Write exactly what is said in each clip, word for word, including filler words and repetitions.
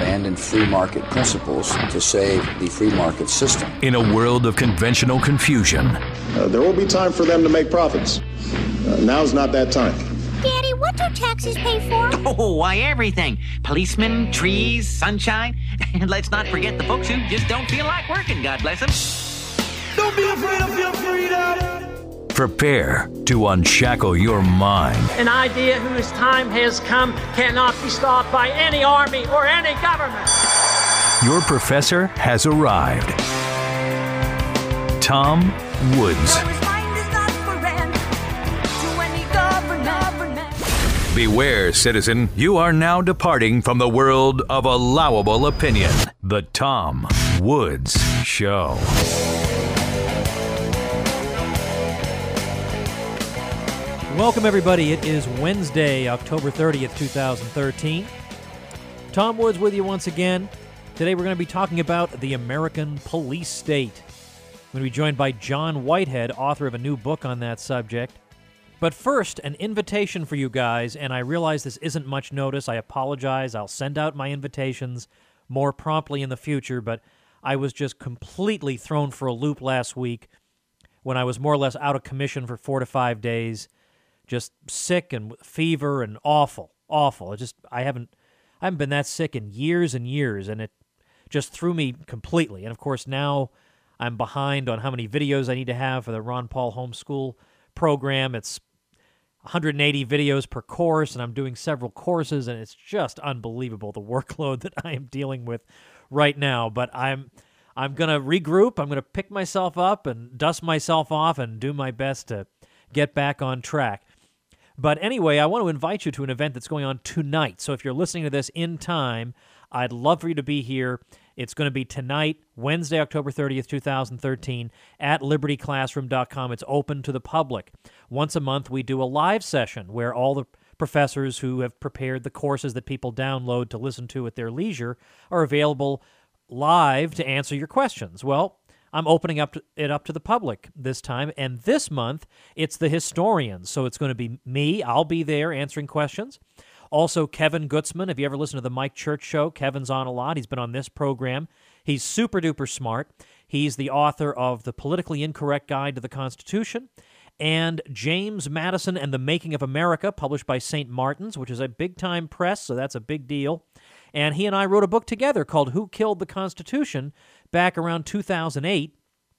stand in free market principles to save the free market system. In a world of conventional confusion, uh, there will be time for them to make profits. Uh, now's not that time. Daddy, what do taxes pay for? Oh, why, everything. Policemen, trees, sunshine. And let's not forget the folks who just don't feel like working, God bless them. Don't be afraid of your freedom. Prepare to unshackle your mind. An idea whose time has come cannot be stopped by any army or any government. Your professor has arrived. Tom Woods. Beware, citizen, you are now departing from the world of allowable opinion. The Tom Woods Show. Welcome, everybody. It is Wednesday, October thirtieth, twenty thirteen. Tom Woods with you once again. Today we're going to be talking about the American police state. I'm going to be joined by John Whitehead, author of a new book on that subject. But first, an invitation for you guys, and I realize this isn't much notice. I apologize. I'll send out my invitations more promptly in the future, but I was just completely thrown for a loop last week when I was more or less out of commission for four to five days, just sick and fever and awful, awful. It just I haven't I haven't been that sick in years and years, and it just threw me completely. And of course, now I'm behind on how many videos I need to have for the Ron Paul homeschool program. It's one hundred eighty videos per course, and I'm doing several courses, and it's just unbelievable the workload that I am dealing with right now. But I'm I'm going to regroup. I'm going to pick myself up and dust myself off and do my best to get back on track. But anyway, I want to invite you to an event that's going on tonight. So if you're listening to this in time, I'd love for you to be here. It's going to be tonight, Wednesday, October thirtieth, twenty thirteen, at liberty classroom dot com. It's open to the public. Once a month, we do a live session where all the professors who have prepared the courses that people download to listen to at their leisure are available live to answer your questions. Well, I'm opening up it up to the public this time, and this month, it's the historians. So it's going to be me. I'll be there answering questions. Also, Kevin Gutzman. If you ever listen to the Mike Church Show, Kevin's on a lot. He's been on this program. He's super-duper smart. He's the author of The Politically Incorrect Guide to the Constitution and James Madison and the Making of America, published by Saint Martin's, which is a big-time press, so that's a big deal. And he and I wrote a book together called Who Killed the Constitution back around two thousand eight.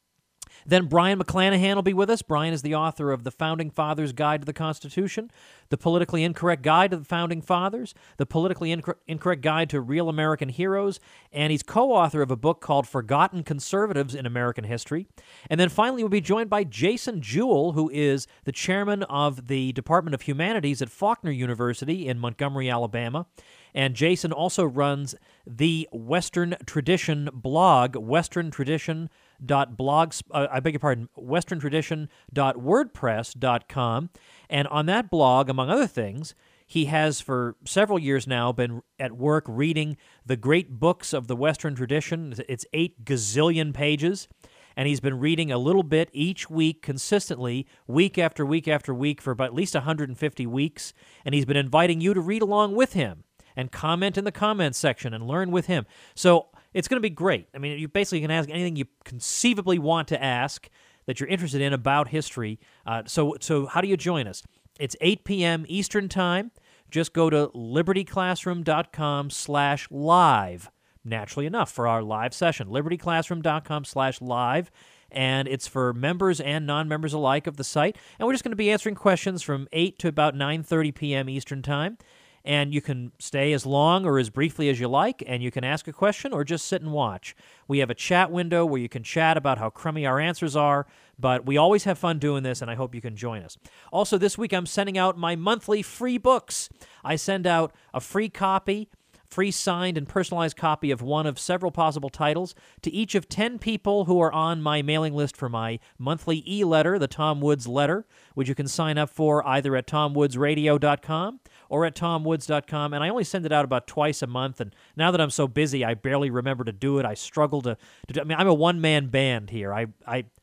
Then Brian McClanahan will be with us. Brian is the author of The Founding Fathers' Guide to the Constitution, The Politically Incorrect Guide to the Founding Fathers, The Politically Inc- Incorrect Guide to Real American Heroes, and he's co-author of a book called Forgotten Conservatives in American History. And then finally we'll be joined by Jason Jewell, who is the chairman of the Department of Humanities at Faulkner University in Montgomery, Alabama. And Jason also runs the Western Tradition blog, Western Tradition dot blog, uh, I beg your pardon, Western Tradition dot wordpress dot com. And on that blog, among other things, he has for several years now been at work reading the great books of the Western tradition. It's eight gazillion pages. And he's been reading a little bit each week consistently, week after week after week for about at least one hundred fifty weeks. And he's been inviting you to read along with him and comment in the comments section and learn with him. So it's going to be great. I mean, you basically can ask anything you conceivably want to ask that you're interested in about history. Uh, so so how do you join us? It's eight p.m. Eastern Time. Just go to liberty classroom dot com slash live, naturally enough, for our live session, liberty classroom dot com slash live. And it's for members and non-members alike of the site. And we're just going to be answering questions from eight to about nine thirty p.m. Eastern Time. And you can stay as long or as briefly as you like, and you can ask a question or just sit and watch. We have a chat window where you can chat about how crummy our answers are, but we always have fun doing this, and I hope you can join us. Also, this week I'm sending out my monthly free books. I send out a free copy, free signed and personalized copy of one of several possible titles to each of ten people who are on my mailing list for my monthly e-letter, the Tom Woods Letter, which you can sign up for either at tom woods radio dot com or at tom woods dot com, and I only send it out about twice a month, and now that I'm so busy, I barely remember to do it. I struggle to, to do, I mean, I'm a one-man band here. I, I,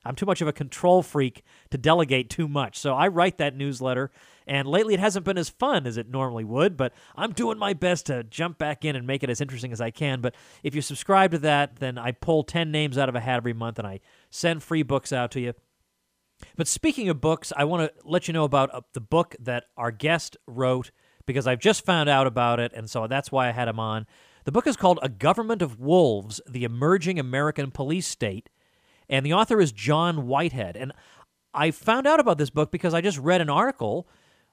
I'm too much of a control freak to delegate too much. So I write that newsletter, and lately it hasn't been as fun as it normally would, but I'm doing my best to jump back in and make it as interesting as I can. But if you subscribe to that, then I pull ten names out of a hat every month, and I send free books out to you. But speaking of books, I want to let you know about uh, the book that our guest wrote, because I've just found out about it, and so that's why I had him on. The book is called A Government of Wolves, The Emerging American Police State, and the author is John Whitehead. And I found out about this book because I just read an article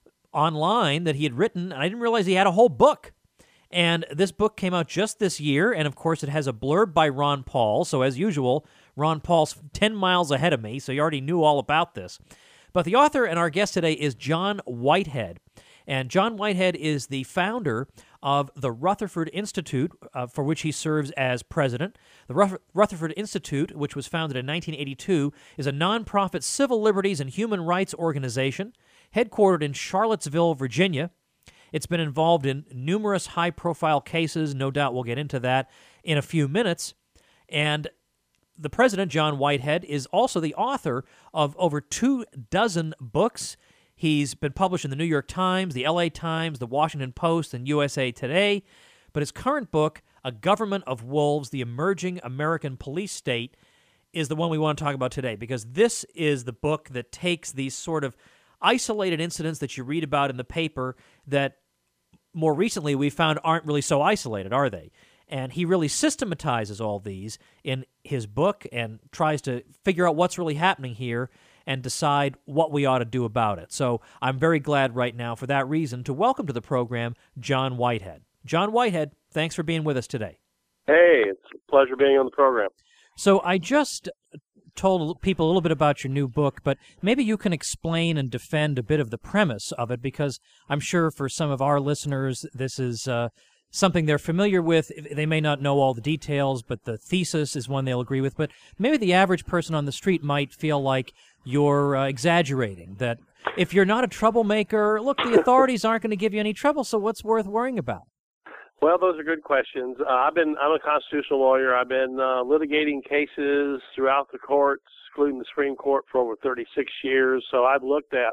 online that he had written, and I didn't realize he had a whole book. And this book came out just this year, and of course it has a blurb by Ron Paul, so as usual, Ron Paul's ten miles ahead of me, so you already knew all about this. But the author and our guest today is John Whitehead. And John Whitehead is the founder of the Rutherford Institute, uh, for which he serves as president. The Ruth- Rutherford Institute, which was founded in nineteen eighty-two, is a nonprofit civil liberties and human rights organization headquartered in Charlottesville, Virginia. It's been involved in numerous high-profile cases. No doubt we'll get into that in a few minutes. And the president, John Whitehead, is also the author of over two dozen books. He's been published in the New York Times, the L A Times, the Washington Post, and U S A Today. But his current book, A Government of Wolves, The Emerging American Police State, is the one we want to talk about today, because this is the book that takes these sort of isolated incidents that you read about in the paper that more recently we found aren't really so isolated, are they? And he really systematizes all these in his book and tries to figure out what's really happening here and decide what we ought to do about it. So I'm very glad right now, for that reason, to welcome to the program John Whitehead. John Whitehead, thanks for being with us today. Hey, it's a pleasure being on the program. So I just told people a little bit about your new book, but maybe you can explain and defend a bit of the premise of it, because I'm sure for some of our listeners this is uh, something they're familiar with. They may not know all the details, but the thesis is one they'll agree with. But maybe the average person on the street might feel like you're uh, exaggerating, that if you're not a troublemaker, look, the authorities aren't going to give you any trouble, so what's worth worrying about? Well, those are good questions. Uh, I've been, I'm a constitutional lawyer. I've been uh, litigating cases throughout the courts, including the Supreme Court, for over thirty-six years. So I've looked at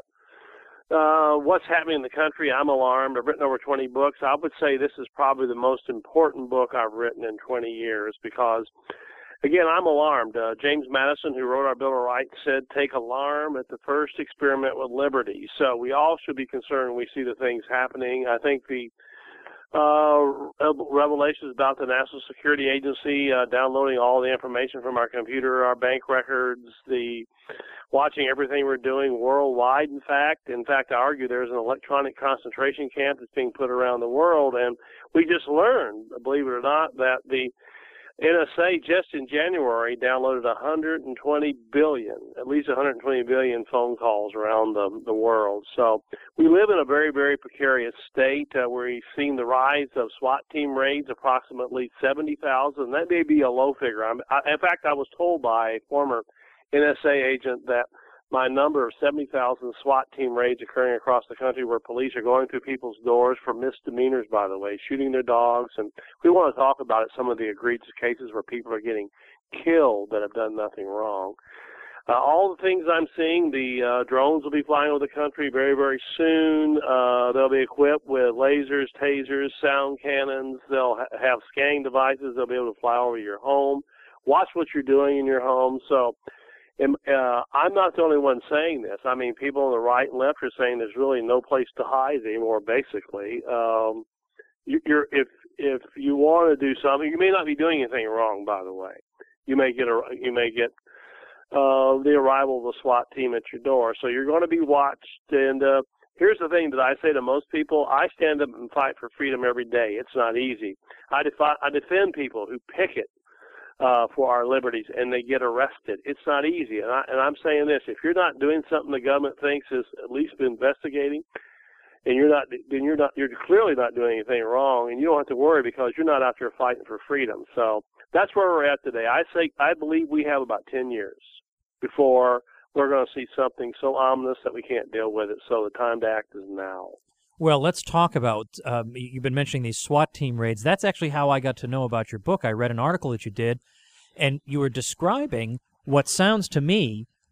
uh, what's happening in the country. I'm alarmed. I've written over twenty books. I would say this is probably the most important book I've written in twenty years because, again, I'm alarmed. Uh, James Madison, who wrote our Bill of Rights, said, take alarm at the first experiment with liberty. So we all should be concerned when we see the things happening. I think the uh, revelations about the National Security Agency uh, downloading all the information from our computer, our bank records, the watching everything we're doing worldwide, in fact. In fact, I argue there's an electronic concentration camp that's being put around the world. And we just learned, believe it or not, that the N S A just in January downloaded one hundred twenty billion, at least one hundred twenty billion phone calls around the, the world. So we live in a very, very precarious state uh, where we've seen the rise of SWAT team raids, approximately seventy thousand. That may be a low figure. I'm, I, in fact, I was told by a former N S A agent that my number of seventy thousand SWAT team raids occurring across the country where police are going through people's doors for misdemeanors, by the way, shooting their dogs. And we want to talk about it, some of the egregious cases where people are getting killed that have done nothing wrong. Uh, all the things I'm seeing, the uh, drones will be flying over the country very, very soon. Uh, they'll be equipped with lasers, tasers, sound cannons. They'll ha- have scanning devices. They'll be able to fly over your home, watch what you're doing in your home. So And, uh, I'm not the only one saying this. I mean, people on the right and left are saying there's really no place to hide anymore, basically. Um, you, you're, if, if you want to do something, you may not be doing anything wrong, by the way. You may get, a, you may get, uh, the arrival of a SWAT team at your door. So you're going to be watched. And, uh, here's the thing that I say to most people. I stand up and fight for freedom every day. It's not easy. I defi- I defend people who picket Uh, for our liberties, and they get arrested. It's not easy, and, I, and I'm saying this: if you're not doing something the government thinks is at least investigating, and you're not, then you're not, you're clearly not doing anything wrong, and you don't have to worry because you're not out there fighting for freedom. So that's where we're at today. I say, I believe we have about ten years before we're going to see something so ominous that we can't deal with it. So the time to act is now. Well, let's talk about, um, you've been mentioning these SWAT team raids. That's actually how I got to know about your book. I read an article that you did, and you were describing what sounds to me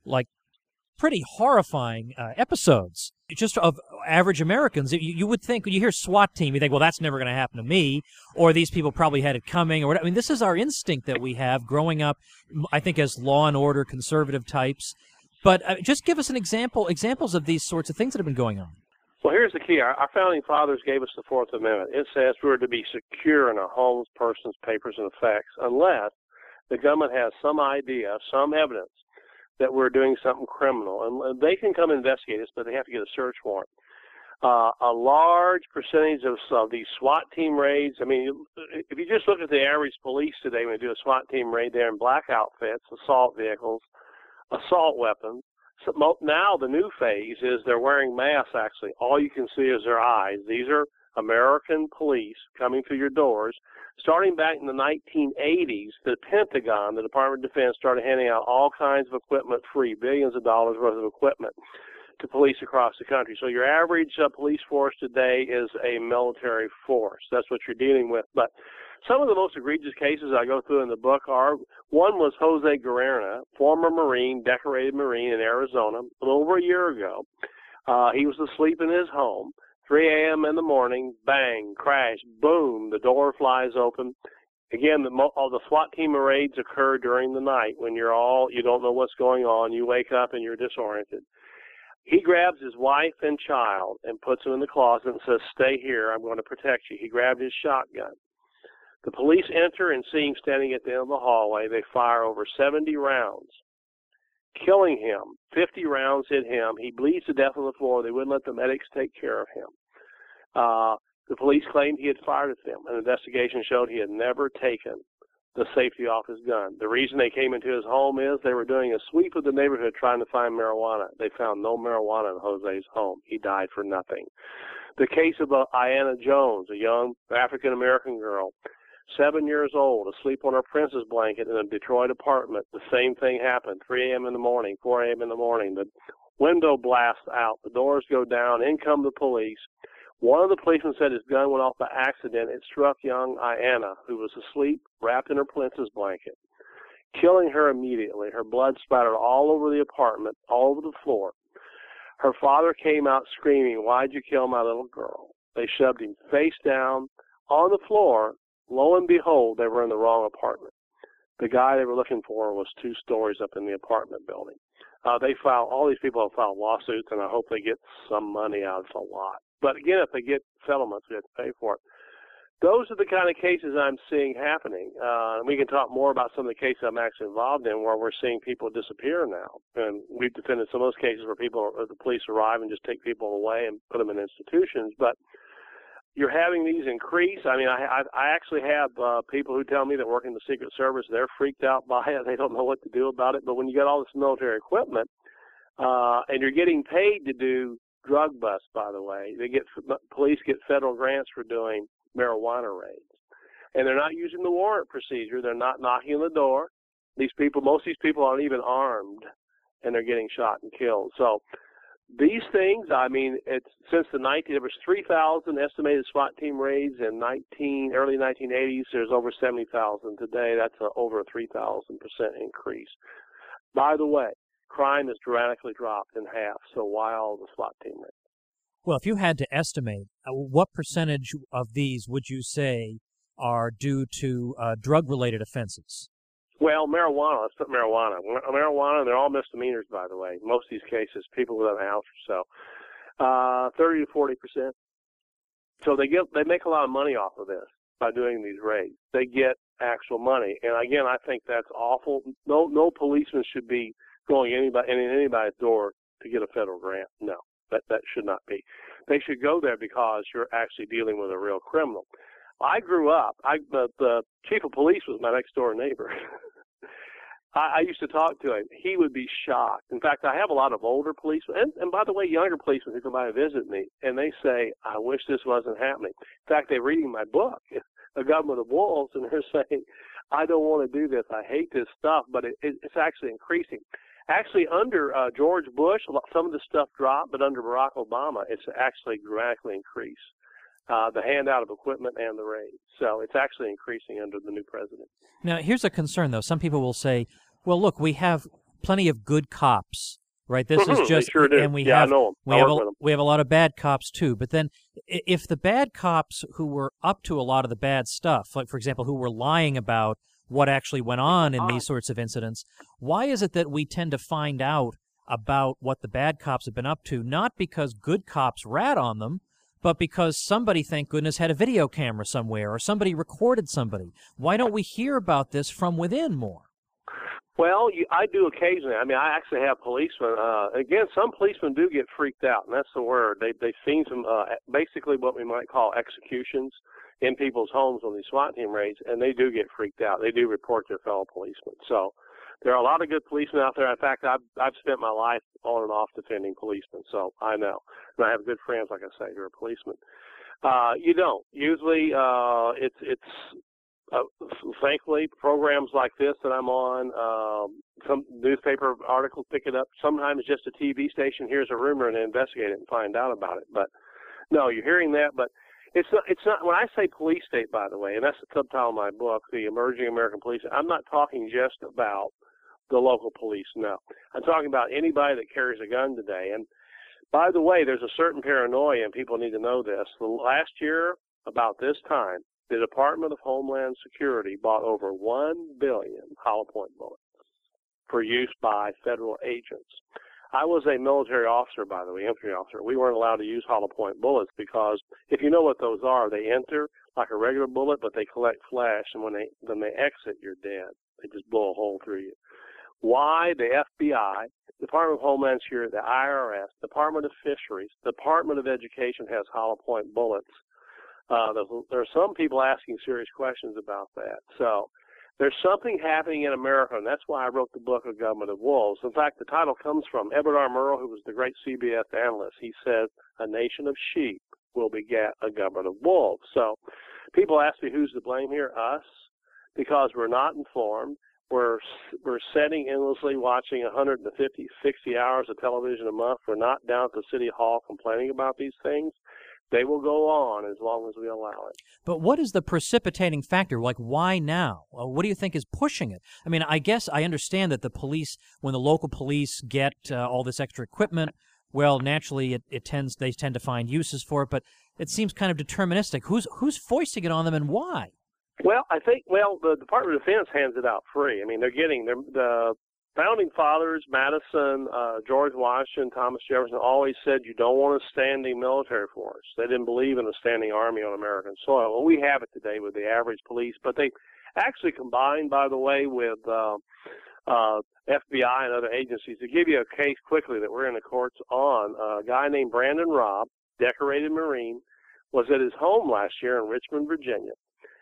like pretty horrifying uh, episodes just of average Americans. You, you would think, when you hear SWAT team, you think, well, that's never going to happen to me, or these people probably had it coming, or whatever. I mean, this is our instinct that we have growing up, I think, as law and order conservative types. But uh, just give us an example, examples of these sorts of things that have been going on. Well, here's the key. Our, our founding fathers gave us the Fourth Amendment. It says we are to be secure in our homes, persons, papers, and effects, unless the government has some idea, some evidence that we're doing something criminal. And they can come investigate us, but they have to get a search warrant. Uh, a large percentage of, of these SWAT team raids, I mean, if you just look at the average police today when they do a SWAT team raid, they're in black outfits, assault vehicles, assault weapons. So now the new phase is they're wearing masks, actually. All you can see is their eyes. These are American police coming through your doors. Starting back in the nineteen eighties, the Pentagon, the Department of Defense, started handing out all kinds of equipment free, billions of dollars worth of equipment to police across the country. So your average uh, police force today is a military force. That's what you're dealing with. But some of the most egregious cases I go through in the book are, one was Jose Guerrera, former Marine, decorated Marine in Arizona, a little over a year ago. Uh, he was asleep in his home. three a.m. in the morning, bang, crash, boom, the door flies open. Again, the, all the SWAT team raids occur during the night when you're all, you don't know what's going on. You wake up and you're disoriented. He grabs his wife and child and puts them in the closet and says, stay here, I'm going to protect you. He grabbed his shotgun. The police enter and see him standing at the end of the hallway. They fire over seventy rounds, killing him. fifty rounds hit him. He bleeds to death on the floor. They wouldn't let the medics take care of him. Uh, the police claimed he had fired at them. An investigation showed he had never taken the safety off his gun. The reason they came into his home is they were doing a sweep of the neighborhood trying to find marijuana. They found no marijuana in Jose's home. He died for nothing. The case of uh, Ayanna Jones, a young African-American girl, seven years old, asleep on her princess blanket in a Detroit apartment. The same thing happened, three a.m. in the morning, four a.m. in the morning. The window blasts out. The doors go down. In come the police. One of the policemen said his gun went off by accident. It struck young Ayanna, who was asleep, wrapped in her princess blanket, killing her immediately. Her blood splattered all over the apartment, all over the floor. Her father came out screaming, why'd you kill my little girl? They shoved him face down on the floor. Lo and behold, they were in the wrong apartment. The guy they were looking for was two stories up in the apartment building. Uh, they filed, all these people have filed lawsuits, and I hope they get some money out of it, a lot. But again, if they get settlements, we have to pay for it. Those are the kind of cases I'm seeing happening. Uh, and we can talk more about some of the cases I'm actually involved in where we're seeing people disappear now. And we've defended some of those cases where people, or the police arrive and just take people away and put them in institutions. But you're having these increase. I mean, I, I, I actually have uh, people who tell me that work in the Secret Service, they're freaked out by it. They don't know what to do about it. But when you get all this military equipment, uh, and you're getting paid to do drug busts, by the way, they get police get federal grants for doing marijuana raids, and they're not using the warrant procedure. They're not knocking on the door. These people, most of these people aren't even armed, and they're getting shot and killed. So these things, I mean, it's since the nineteen there was three thousand estimated SWAT team raids in nineteen early nineteen eighties. There's over seventy thousand today. That's a, over a three thousand percent increase. By the way, crime has dramatically dropped in half. So why all the SWAT team raids? Well, if you had to estimate, uh, what percentage of these would you say are due to uh, drug-related offenses? Well, marijuana, let's put marijuana. Marijuana, they're all misdemeanors, by the way. Most of these cases, people with an ounce or so. Uh, thirty to forty percent. So they get, they make a lot of money off of this by doing these raids. They get actual money. And again, I think that's awful. No, no policeman should be going anybody, in anybody's door to get a federal grant. No. That that should not be. They should go there because you're actually dealing with a real criminal. I grew up. I the, the chief of police was my next door neighbor. I, I used to talk to him. He would be shocked. In fact, I have a lot of older policemen, and, and by the way, younger policemen who come by and visit me, and they say, "I wish this wasn't happening." In fact, they're reading my book, A Government of Wolves, and they're saying, "I don't want to do this. I hate this stuff," but it, it, it's actually increasing. Actually, under uh, George Bush, some of the stuff dropped, but under Barack Obama, it's actually dramatically increased, uh, the handout of equipment and the raids. So it's actually increasing under the new president. Now, here's a concern, though. Some people will say, well, look, we have plenty of good cops, right? This is just, they sure do. and we yeah, have I know 'em. we I have work a, with 'em. we have a lot of bad cops too. But then, i- if the bad cops who were up to a lot of the bad stuff, like for example, who were lying about what actually went on in these sorts of incidents, why is it that we tend to find out about what the bad cops have been up to, not because good cops rat on them, but because somebody, thank goodness, had a video camera somewhere or somebody recorded somebody? Why don't we hear about this from within more? Well, you, I do occasionally. I mean, I actually have policemen. Uh, again, some policemen do get freaked out, and that's the word. They, they've seen some, uh, basically what we might call executions in people's homes on these SWAT team raids, and they do get freaked out. They do report their fellow policemen. So there are a lot of good policemen out there. In fact, I've, I've spent my life on and off defending policemen, so I know. And I have good friends, like I say, who are policemen. Uh, you don't. Usually uh, it's, it's uh, thankfully, programs like this that I'm on, um, some newspaper articles pick it up. Sometimes just a T V station hears a rumor and they investigate it and find out about it. But no, you're hearing that, but it's not, it's not, when I say police state, by the way, and that's the subtitle of my book, The Emerging American Police, I'm not talking just about the local police, no. I'm talking about anybody that carries a gun today. And by the way, there's a certain paranoia, and people need to know this. The last year, about this time, the Department of Homeland Security bought over one billion hollow point bullets for use by federal agents. I was a military officer, by the way, infantry officer. We weren't allowed to use hollow point bullets because if you know what those are, they enter like a regular bullet, but they collect flash, and when they when they exit, you're dead. They just blow a hole through you. Why the F B I, Department of Homeland Security, the I R S, Department of Fisheries, Department of Education has hollow point bullets? Uh, there are some people asking serious questions about that. So there's something happening in America, and that's why I wrote the book, A Government of Wolves. In fact, the title comes from Edward R. Murrow, who was the great C B S analyst. He says, a nation of sheep will beget a government of wolves. So people ask me, who's to blame here? Us, because we're not informed. We're, we're sitting endlessly watching one hundred fifty, sixty hours of television a month. We're not down at the city hall complaining about these things. They will go on as long as we allow it. But what is the precipitating factor? Like, why now? Uh, what do you think is pushing it? I mean, I guess I understand that the police, when the local police get uh, all this extra equipment, well, naturally, it, it tends they tend to find uses for it. But it seems kind of deterministic. Who's who's foisting it on them, and why? Well, I think well, the Department of Defense hands it out free. I mean, they're getting they're, the Founding Fathers, Madison, uh, George Washington, Thomas Jefferson, always said you don't want a standing military force. They didn't believe in a standing army on American soil. Well, we have it today with the average police, but they actually combined, by the way, with uh, uh, F B I and other agencies. To give you a case quickly that we're in the courts on, uh, a guy named Brandon Robb, decorated Marine, was at his home last year in Richmond, Virginia,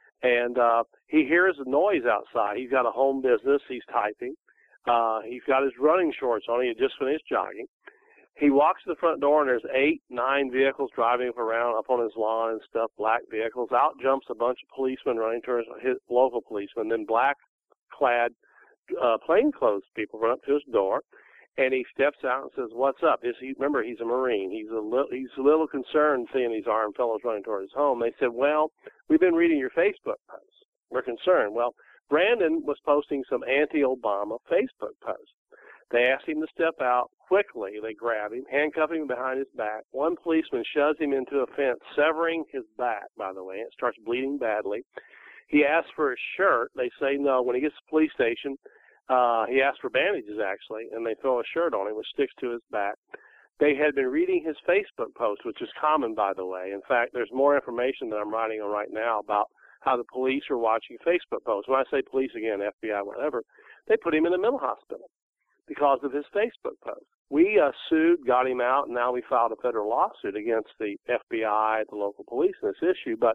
and uh, he hears a noise outside. He's got a home business. He's typing. Uh, he's got his running shorts on. He had just finished jogging. He walks to the front door, and there's eight, nine vehicles driving around up on his lawn and stuff, black vehicles. Out jumps a bunch of policemen running towards his local policemen. Then black-clad, uh, plainclothes people run up to his door, and he steps out and says, "What's up?" Is he, remember, he's a Marine. He's a, li- he's a little concerned seeing these armed fellows running toward his home. They said, "Well, we've been reading your Facebook posts. We're concerned." Well, Brandon was posting some anti-Obama Facebook posts. They asked him to step out quickly. They grab him, handcuff him behind his back. One policeman shoves him into a fence, severing his back, by the way. It starts bleeding badly. He asks for his shirt. They say no. When he gets to the police station, uh, he asks for bandages, actually, and they throw a shirt on him, which sticks to his back. They had been reading his Facebook post, which is common, by the way. In fact, there's more information that I'm writing on right now about how the police are watching Facebook posts. When I say police, again, F B I, whatever, they put him in a mental hospital because of his Facebook post. We uh, sued, got him out, and now we filed a federal lawsuit against the F B I, the local police in this issue. But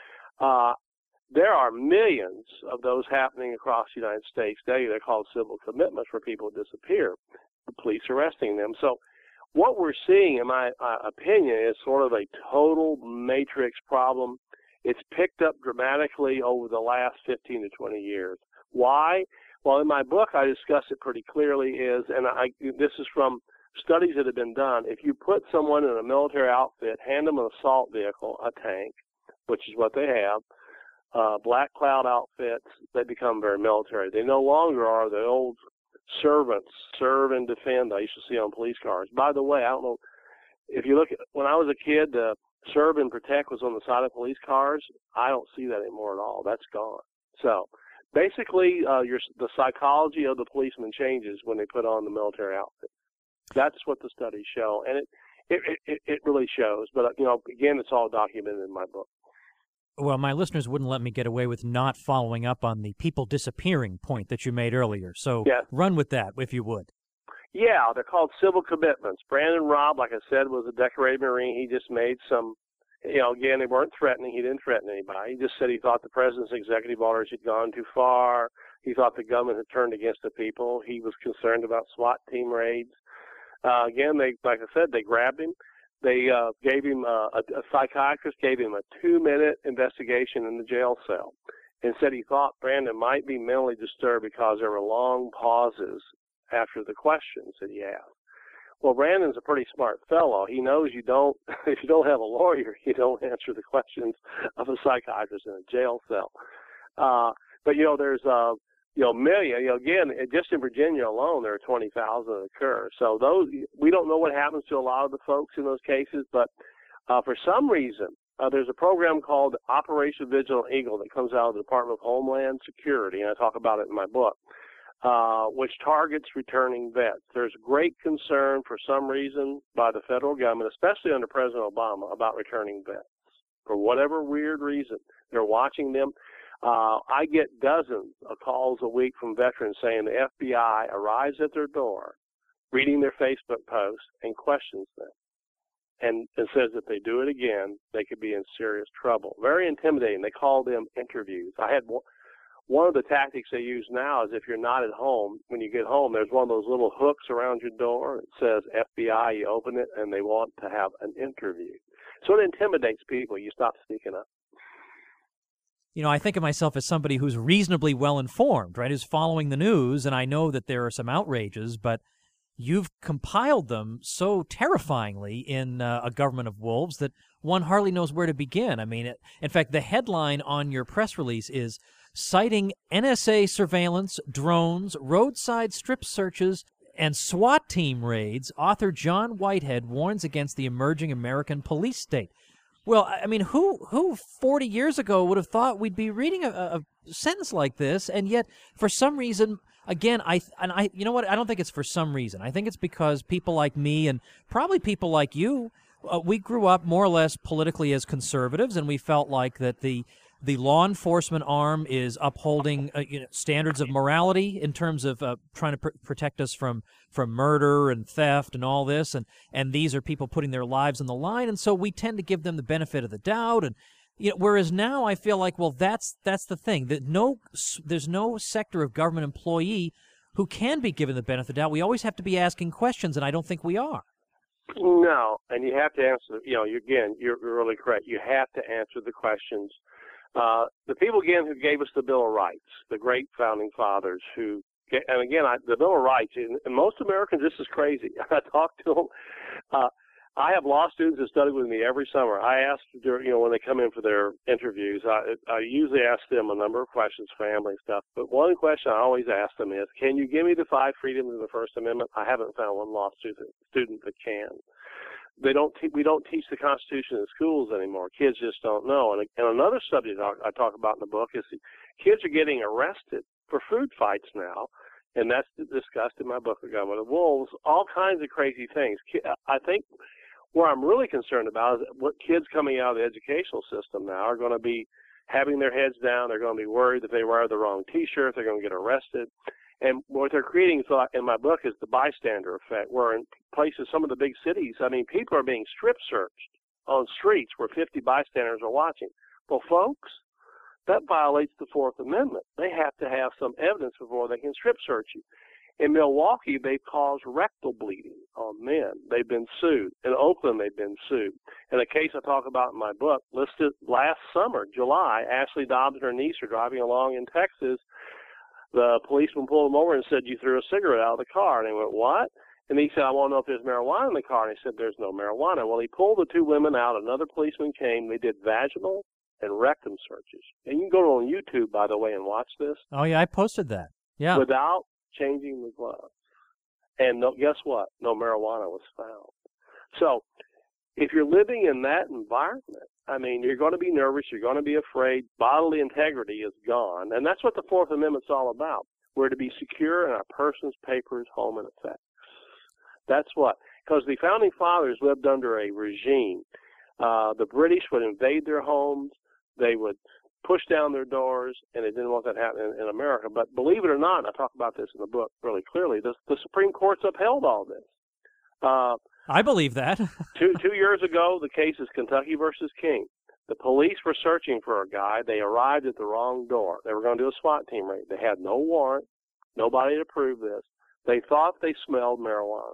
uh, there are millions of those happening across the United States daily. They're called civil commitments where people disappear, the police arresting them. So what we're seeing, in my uh, opinion, is sort of a total matrix problem. It's picked up dramatically over the last fifteen to twenty years. Why? Well, in my book, I discuss it pretty clearly is, and I, this is from studies that have been done, if you put someone in a military outfit, hand them an assault vehicle, a tank, which is what they have, uh, black cloud outfits, they become very military. They no longer are the old servants, serve and defend, I used to see on police cars. By the way, I don't know, if you look at, when I was a kid, uh, serve and protect was on the side of police cars. I don't see that anymore at all. That's gone. So basically, uh, your, the psychology of the policeman changes when they put on the military outfit. That's what the studies show, and it it, it, it really shows. But, you know, again, it's all documented in my book. Well, my listeners wouldn't let me get away with not following up on the people disappearing point that you made earlier. So yeah. Run with that, if you would. Yeah, they're called civil commitments. Brandon Robb, like I said, was a decorated Marine. He just made some, you know, again, they weren't threatening. He didn't threaten anybody. He just said he thought the president's executive orders had gone too far. He thought the government had turned against the people. He was concerned about SWAT team raids. Uh, again, they, like I said, they grabbed him. They uh, gave him, uh, a, a psychiatrist gave him a two-minute investigation in the jail cell and said he thought Brandon might be mentally disturbed because there were long pauses after the questions that he asked. Well, Brandon's a pretty smart fellow. He knows you don't, if you don't have a lawyer, you don't answer the questions of a psychiatrist in a jail cell. Uh, but, you know, there's, uh, you know, million, you know, again, just in Virginia alone, there are twenty thousand that occur. So those, we don't know what happens to a lot of the folks in those cases, but uh, for some reason, uh, there's a program called Operation Vigilant Eagle that comes out of the Department of Homeland Security, and I talk about it in my book. Uh, which targets returning vets. There's great concern for some reason by the federal government, especially under President Obama, about returning vets. For whatever weird reason, they're watching them. Uh, I get dozens of calls a week from veterans saying the F B I arrives at their door, reading their Facebook posts, and questions them. And, and says if they do it again, they could be in serious trouble. Very intimidating. They call them interviews. I had one. One of the tactics they use now is if you're not at home, when you get home, there's one of those little hooks around your door. It says F B I. You open it, and they want to have an interview. So it intimidates people. You stop speaking up. You know, I think of myself as somebody who's reasonably well-informed, right, who's following the news, and I know that there are some outrages, but you've compiled them so terrifyingly in uh, A Government of Wolves that one hardly knows where to begin. I mean, it, in fact, the headline on your press release is citing N S A surveillance, drones, roadside strip searches, and SWAT team raids, author John Whitehead warns against the emerging American police state. Well, I mean, who who forty years ago would have thought we'd be reading a, a sentence like this? And yet, for some reason, again, I and I, you know what? I don't think it's for some reason. I think it's because people like me and probably people like you, uh, we grew up more or less politically as conservatives, and we felt like that the The law enforcement arm is upholding uh, you know, standards of morality in terms of uh, trying to pr protect us from from murder and theft and all this, and and these are people putting their lives on the line, and so we tend to give them the benefit of the doubt. And you know, whereas now I feel like, well, that's that's the thing, that no, there's no sector of government employee who can be given the benefit of the doubt. We always have to be asking questions, and I don't think we are. No, and you have to answer. You know, you, again, you're really correct. You have to answer the questions. Uh, the people, again, who gave us the Bill of Rights, the great founding fathers who, and again, I, the Bill of Rights, and, and most Americans, this is crazy. I talk to them. Uh, I have law students that study with me every summer. I ask, you know, when they come in for their interviews, I, I usually ask them a number of questions, family stuff. But one question I always ask them is, can you give me the five freedoms of the First Amendment? I haven't found one law student, student that can. They don't. Te we don't teach the Constitution in schools anymore. Kids just don't know. And, and another subject I, I talk about in the book is kids are getting arrested for food fights now, and that's discussed in my book, The Government of Wolves. All kinds of crazy things. I think where I'm really concerned about is what kids coming out of the educational system now are going to be having their heads down. They're going to be worried that they wear the wrong T-shirt, they're going to get arrested. And what they're creating in my book is the bystander effect, where in places, some of the big cities, I mean, people are being strip searched on streets where fifty bystanders are watching. Well, folks, that violates the Fourth Amendment. They have to have some evidence before they can strip search you. In Milwaukee, they've caused rectal bleeding on men. They've been sued. In Oakland, they've been sued. In a case I talk about in my book, listed last summer, July, Ashley Dobbs and her niece are driving along in Texas. The policeman pulled them over and said, you threw a cigarette out of the car. And they went, what? And he said, I want to know if there's marijuana in the car. And he said, there's no marijuana. Well, he pulled the two women out. Another policeman came. They did vaginal and rectum searches. And you can go on YouTube, by the way, and watch this. Oh, yeah, I posted that. Yeah. Without changing the gloves. And no, guess what? No marijuana was found. So if you're living in that environment, I mean, you're going to be nervous. You're going to be afraid. Bodily integrity is gone. And that's what the Fourth Amendment's all about. We're to be secure in our persons, papers, home, and effects. That's what. Because the Founding Fathers lived under a regime. Uh, the British would invade their homes. They would push down their doors, and they didn't want that happening in, in America. But believe it or not, and I talk about this in the book really clearly, the, the Supreme Court's upheld all this. Uh, I believe that. two two years ago, the case is Kentucky versus King. The police were searching for a guy. They arrived at the wrong door. They were going to do a SWAT team raid. They had no warrant, nobody to prove this. They thought they smelled marijuana.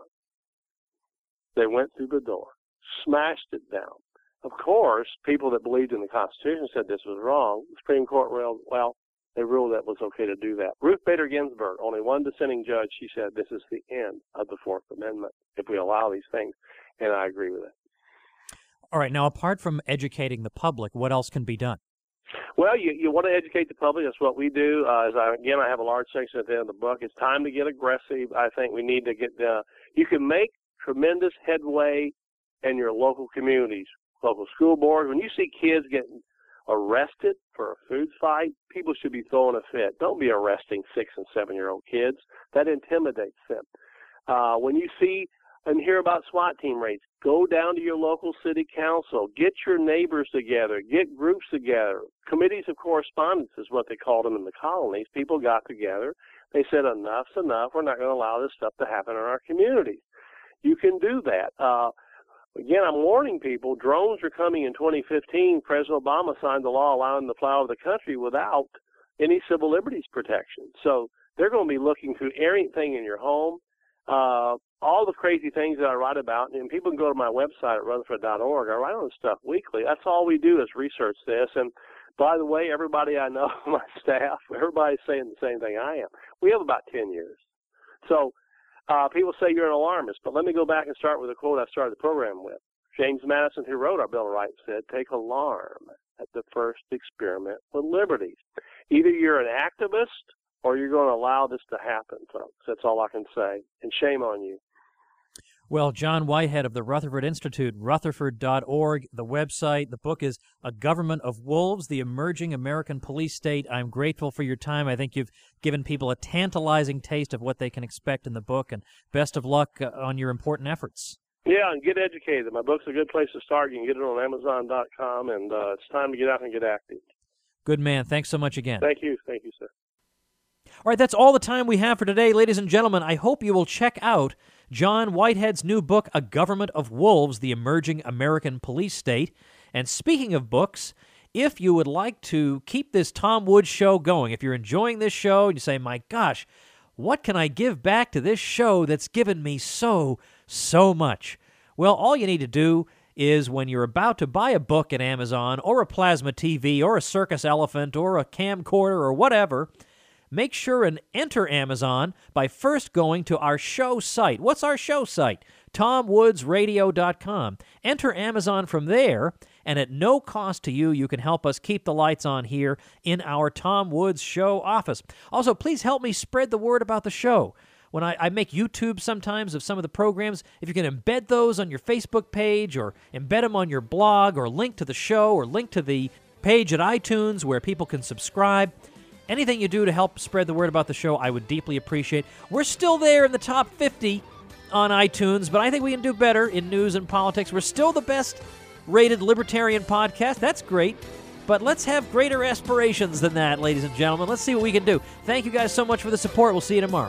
They went through the door, smashed it down. Of course, people that believed in the Constitution said this was wrong. The Supreme Court ruled, well, they ruled that it was okay to do that. Ruth Bader Ginsburg, only one dissenting judge, she said this is the end of the Fourth Amendment if we allow these things, and I agree with it. All right, now apart from educating the public, what else can be done? Well, you, you want to educate the public. That's what we do. Uh, as I, again, I have a large section at the end of the book. It's time to get aggressive. I think we need to get uh, – you can make tremendous headway in your local communities, local school boards. When you see kids getting arrested for a food fight, people should be throwing a fit. Don't be arresting six and seven-year-old kids. That intimidates them. Uh, when you see and hear about SWAT team raids, go down to your local city council. Get your neighbors together. Get groups together. Committees of correspondence is what they called them in the colonies. People got together. They said, enough's enough. We're not going to allow this stuff to happen in our communities. You can do that. Uh, again, I'm warning people, drones are coming in twenty fifteen. President Obama signed the law allowing the fly over the country without any civil liberties protection. So they're going to be looking through everything in your home. Uh, all the crazy things that I write about, and people can go to my website at rutherford dot org. I write on this stuff weekly. That's all we do is research this. And by the way, everybody I know, my staff, everybody's saying the same thing I am. We have about ten years. So uh, people say you're an alarmist, but let me go back and start with a quote I started the program with. James Madison, who wrote our Bill of Rights, said, take alarm at the first experiment with liberties. Either you're an activist or you're going to allow this to happen, folks. That's all I can say. And shame on you. Well, John Whitehead of the Rutherford Institute, rutherford dot org, the website. The book is A Government of Wolves, the Emerging American Police State. I'm grateful for your time. I think you've given people a tantalizing taste of what they can expect in the book, and best of luck uh, on your important efforts. Yeah, and get educated. My book's a good place to start. You can get it on amazon dot com, and uh, it's time to get out and get active. Good man. Thanks so much again. Thank you. Thank you, sir. All right, that's all the time we have for today, ladies and gentlemen. I hope you will check out John Whitehead's new book, A Government of Wolves, the Emerging American Police State. And speaking of books, if you would like to keep this Tom Woods show going, if you're enjoying this show and you say, my gosh, what can I give back to this show that's given me so, so much? Well, all you need to do is when you're about to buy a book at Amazon or a plasma T V or a circus elephant or a camcorder or whatever, make sure and enter Amazon by first going to our show site. What's our show site? tom woods radio dot com. Enter Amazon from there, and at no cost to you, you can help us keep the lights on here in our Tom Woods Show office. Also, please help me spread the word about the show. When I, I make YouTube sometimes of some of the programs, if you can embed those on your Facebook page or embed them on your blog or link to the show or link to the page at iTunes where people can subscribe, anything you do to help spread the word about the show, I would deeply appreciate. We're still there in the top fifty on iTunes, but I think we can do better in news and politics. We're still the best rated libertarian podcast. That's great. But let's have greater aspirations than that, ladies and gentlemen. Let's see what we can do. Thank you guys so much for the support. We'll see you tomorrow.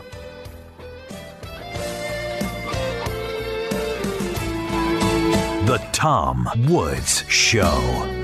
The Tom Woods Show.